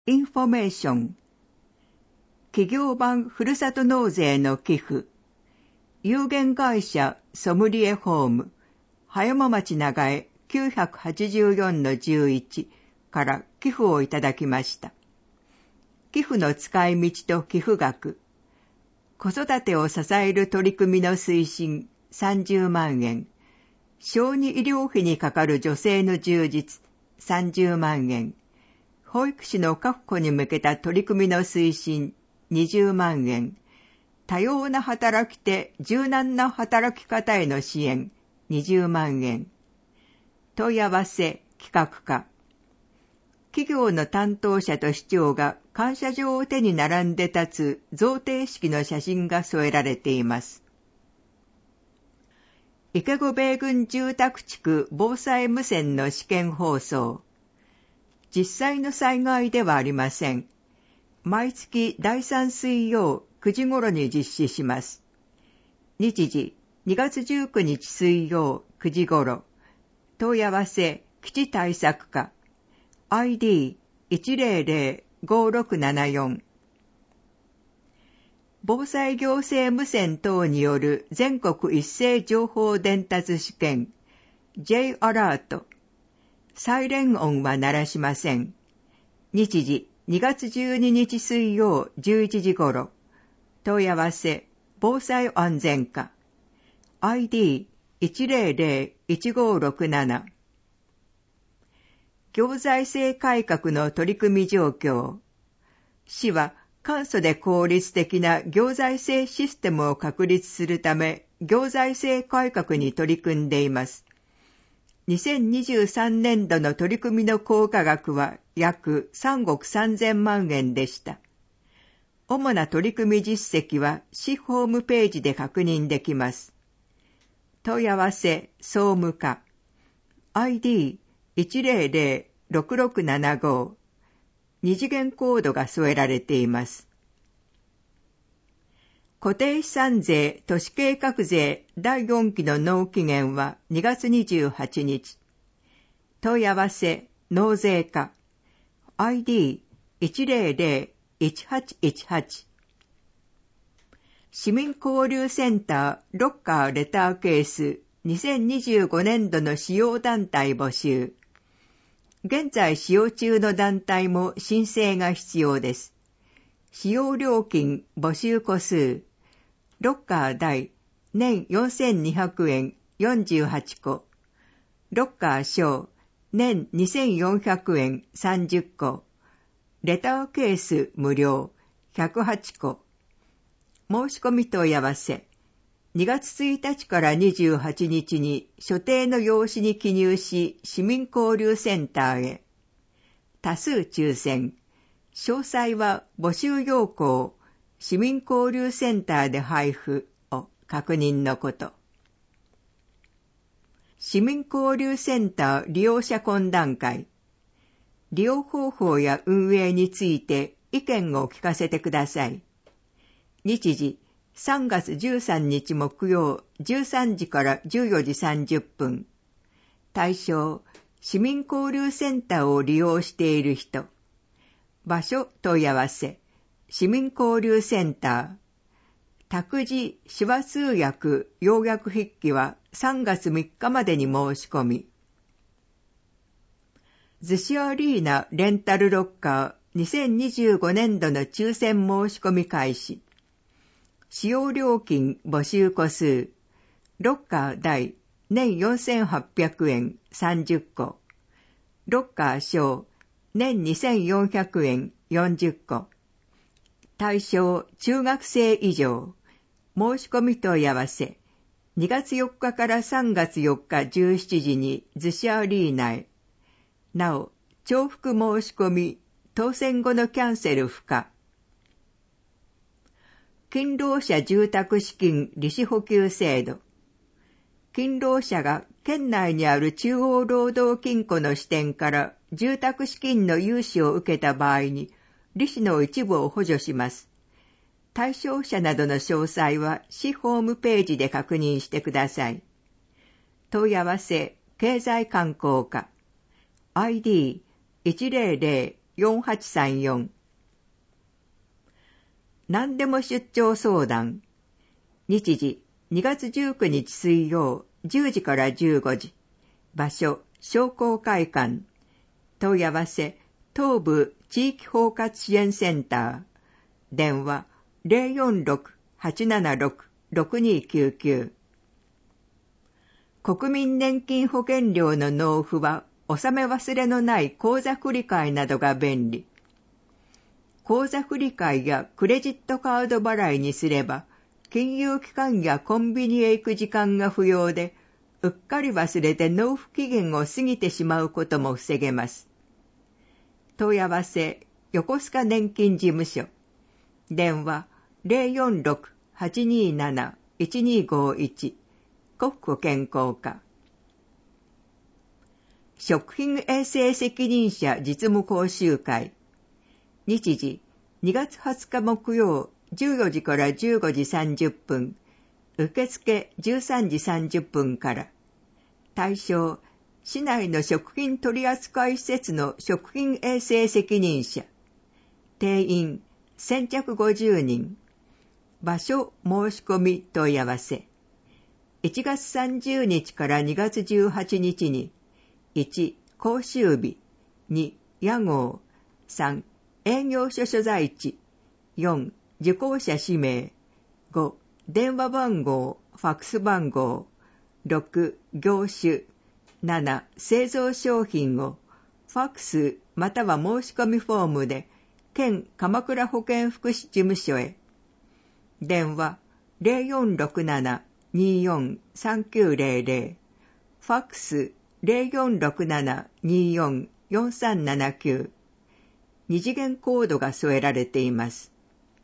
インフォメーション。企業版ふるさと納税の寄付。有限会社ソムリエホーム、葉山町長江 984-11 から寄付をいただきました。寄付の使い道と寄付額。子育てを支える取り組みの推進30万円。小児医療費にかかる女性の充実30万円。保育士の確保に向けた取り組みの推進20万円。多様な働き手、柔軟な働き方への支援20万円。問い合わせ企画課。企業の担当者と市長が感謝状を手に並んで立つ贈呈式の写真が添えられています。池子米軍住宅地区防災無線の試験放送。実際の災害ではありません。毎月第3水曜9時頃に実施します。日時2月19日水曜9時頃。問い合わせ基地対策課。ID1005674。防災行政無線等による全国一斉情報伝達試験 J アラート。サイレン音は鳴らしません。日時2月12日水曜11時頃。問い合わせ防災安全課。ID1001567。行財政改革の取り組み状況。市は簡素で効率的な行財政システムを確立するため、行財政改革に取り組んでいます。2023年度の取り組みの効果額は約3億3000万円でした。主な取り組み実績は市ホームページで確認できます。問い合わせ総務課。ID1006675。二次元コードが添えられています。固定資産税都市計画税第4期の納期限は2月28日。問い合わせ納税課。ID1001818。市民交流センターロッカーレターケース2025年度の使用団体募集。現在使用中の団体も申請が必要です。使用料金募集個数。ロッカー代年4200円48個。ロッカー小年2400円30個。レターケース無料108個。申し込み問い合わせ。2月1日から28日に所定の用紙に記入し、市民交流センターへ。多数抽選。詳細は募集要項、市民交流センターで配布を確認のこと。市民交流センター利用者懇談会。利用方法や運営について意見を聞かせてください。日時3月13日木曜13時から14時30分。対象、市民交流センターを利用している人。場所問い合わせ。市民交流センター。託児、手話通訳、要約筆記は3月3日までに申し込み。逗子アリーナレンタルロッカー2025年度の抽選申し込み開始。使用料金募集個数。ロッカー代年4800円30個。ロッカー小年2400円40個。対象中学生以上。申し込み問い合わせ。2月4日から3月4日17時に逗子アリーナへ。なお、重複申し込み、当選後のキャンセル不可。勤労者住宅資金利子補給制度。勤労者が県内にある中央労働金庫の支店から住宅資金の融資を受けた場合に利子の一部を補助します。対象者などの詳細は市ホームページで確認してください。問い合わせ経済観光課。ID100 4834。何でも出張相談。日時2月19日水曜10時から15時。場所商工会館。問い合わせ東部地域包括支援センター。電話 046-876-6299。国民年金保険料の納付は納め忘れのない口座振替などが便利。口座振替やクレジットカード払いにすれば、金融機関やコンビニへ行く時間が不要で、うっかり忘れて納付期限を過ぎてしまうことも防げます。問い合わせ、横須賀年金事務所。電話 046-827-1251。国庫健康課。食品衛生責任者実務講習会。日時2月20日木曜14時から15時30分。受付13時30分から。対象、市内の食品取扱施設の食品衛生責任者。定員先着50人。場所申し込み問い合わせ。1月30日から2月18日に、1、講習日、2、屋号、3、営業所所在地、4、受講者氏名、5、電話番号、ファックス番号、6、業種、7、製造商品を、ファックスまたは申し込みフォームで、県鎌倉保健福祉事務所へ。電話0467-243900、ファックス0467-244379。二次元コードが添えられています。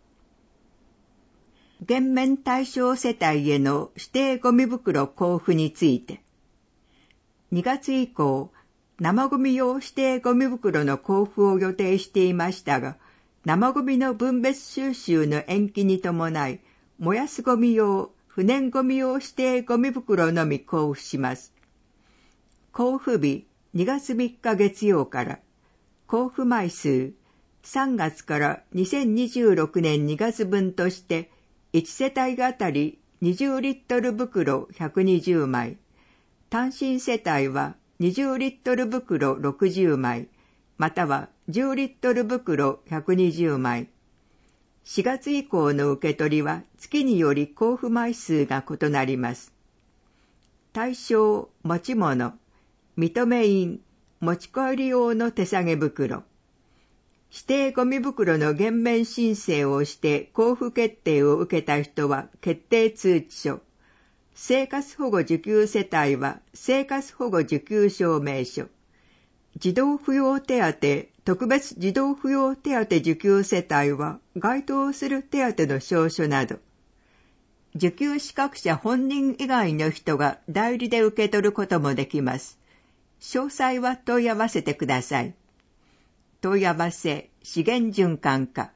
減免対象世帯への指定ゴミ袋交付について、2月以降、生ゴミ用指定ゴミ袋の交付を予定していましたが、生ゴミの分別収集の延期に伴い、燃やすゴミ用、不燃ゴミ用指定ゴミ袋のみ交付します。交付日2月3日月曜から、交付枚数3月から2026年2月分として、1世帯あたり20リットル袋120枚、単身世帯は20リットル袋60枚、または10リットル袋120枚。4月以降の受け取りは月により交付枚数が異なります。対象、持ち物、認め印、持ち帰り用の手提げ袋。指定ゴミ袋の減免申請をして交付決定を受けた人は決定通知書。生活保護受給世帯は生活保護受給証明書。児童扶養手当、特別児童扶養手当受給世帯は該当する手当の証書など。受給資格者本人以外の人が代理で受け取ることもできます。詳細は問い合わせてください。問い合わせ資源循環課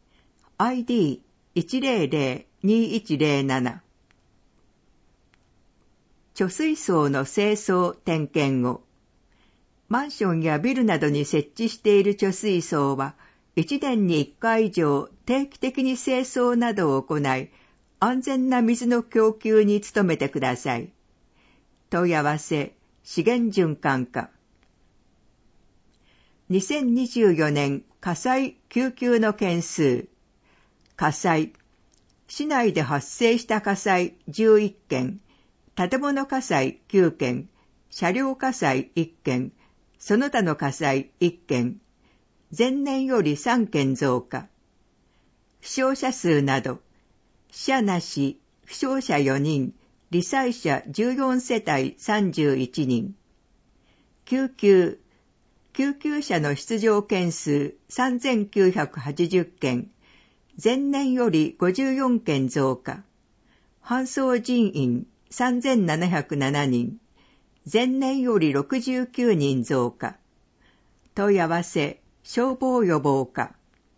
ID1002107。貯水槽の清掃点検を。マンションやビルなどに設置している貯水槽は1年に1回以上定期的に清掃などを行い、安全な水の供給に努めてください。問い合わせ資源循環課。2024年火災救急の件数。火災。市内で発生した火災11件、建物火災9件、車両火災1件、その他の火災1件、前年より3件増加。負傷者数など、死者なし、負傷者4人、罹災者14世帯31人。救急車の出場件数3980件、前年より54件増加。搬送人員3707人、前年より69人増加。問い合わせ、消防予防課。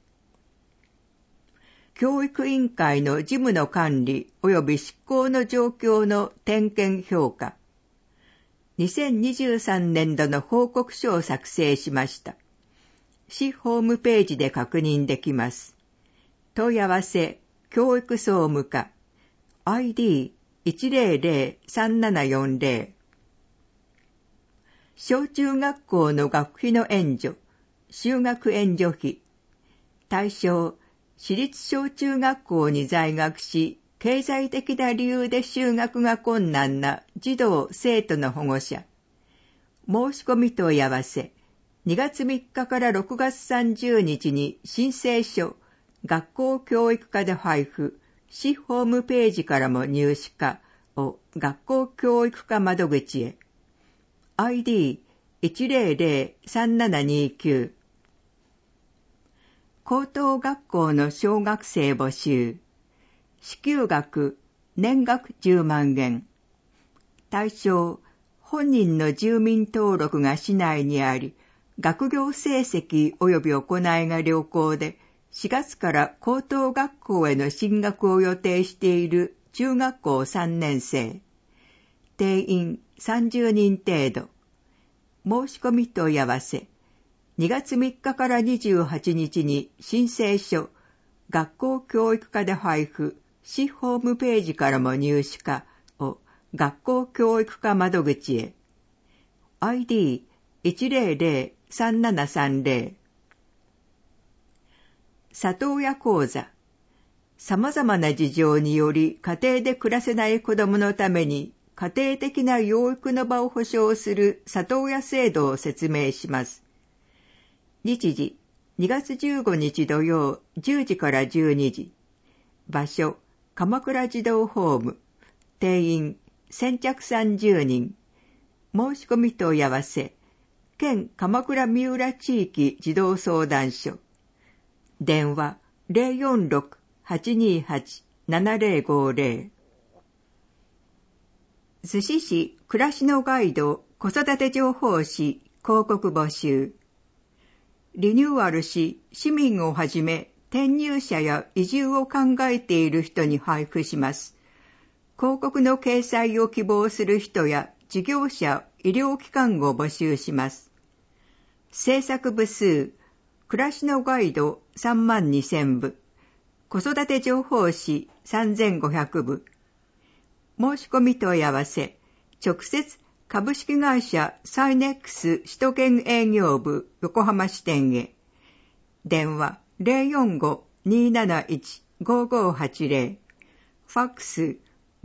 教育委員会の事務の管理及び執行の状況の点検評価。2023年度の報告書を作成しました。 市ホームページで確認できます。問い合わせ、教育総務課、ID1003740。小中学校の学費の援助、就学援助費。対象、私立小中学校に在学し、経済的な理由で就学が困難な児童・生徒の保護者。申し込み問い合わせ、2月3日から6月30日に申請書、学校教育課で配布、市ホームページからも入手可を学校教育課窓口へ。ID1003729。高等学校の小学生募集。支給額、年額10万円。対象、本人の住民登録が市内にあり、学業成績及び行いが良好で、4月から高等学校への進学を予定している中学校3年生。定員30人程度。申し込み問い合わせ。2月3日から28日に申請書、学校教育課で配布、市ホームページからも入手可を学校教育課窓口へ。ID1003730。里親講座。様々な事情により家庭で暮らせない子どものために家庭的な養育の場を保障する里親制度を説明します。日時、2月15日土曜10時から12時。場所、鎌倉児童ホーム。定員、先着30人。申し込み問い合わせ。県鎌倉三浦地域児童相談所。電話、046-828-7050。逗子市暮らしのガイド子育て情報誌広告募集。リニューアルし、市民をはじめ転入者や移住を考えている人に配布します。広告の掲載を希望する人や事業者、医療機関を募集します。制作部数、暮らしのガイド32,000部、子育て情報誌3,500部。申し込み問い合わせ、直接株式会社サイネックス首都圏営業部横浜支店へ。電話045-271-5580。ファックス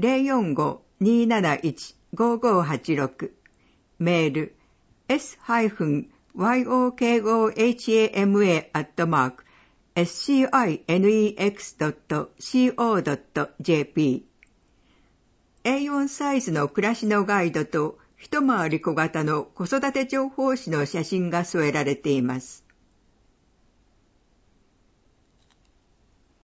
045-271-5586。メール s-yokohama@scinex.co.jp。A4 サイズの暮らしのガイドと一回り小型の子育て情報誌の写真が添えられています。